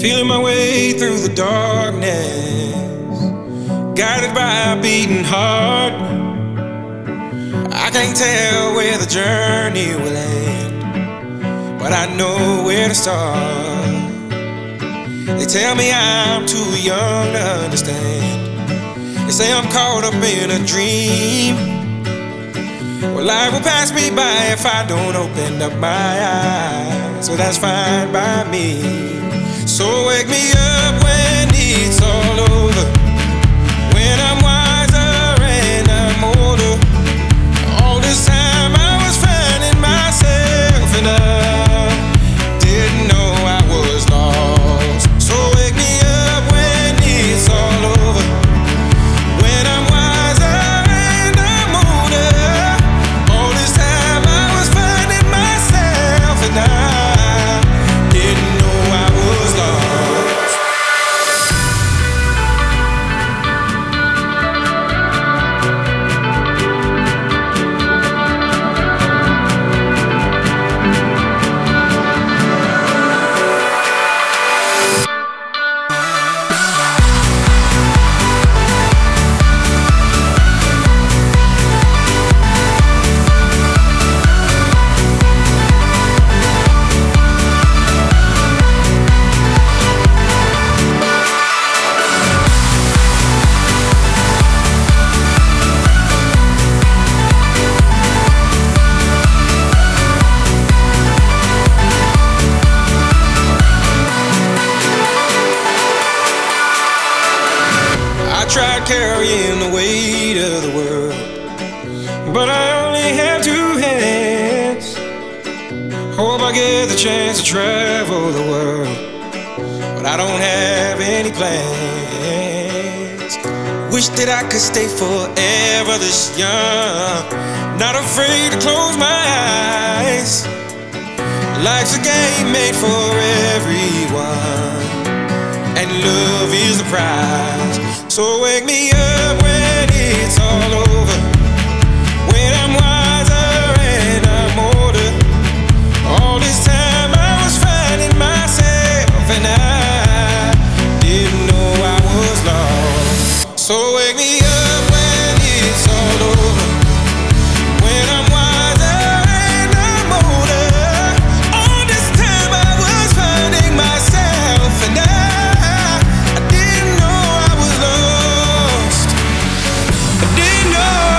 Feeling my way through the darkness, guided by a beating heart. I can't tell where the journey will end, but I know where to start. They tell me I'm too young to understand. They say I'm caught up in a dream. Well, life will pass me by if I don't open up my eyes. So that's fine by me. So wake me up when it's all over, when I'm wiser and I'm older. All this time I was finding myself and I didn't know I was lost. So wake me up when it's all over, when I'm wiser and I'm older. All this time I was finding myself and I didn't know I was lost. I tried carrying the weight of the world, but I only have two hands. Hope I get the chance to travel the world, but I don't have any plans. Wish that I could stay forever this young, not afraid to close my eyes. Life's a game made for everyone, and love is the prize. So wake me up when it's all over, when I'm wiser and I'm older. All this time I was finding myself and I didn't know I was lost. So wake me up when it's all over, when I'm wiser and I'm older. All this time I was finding myself and I didn't know I was lost. I didn't know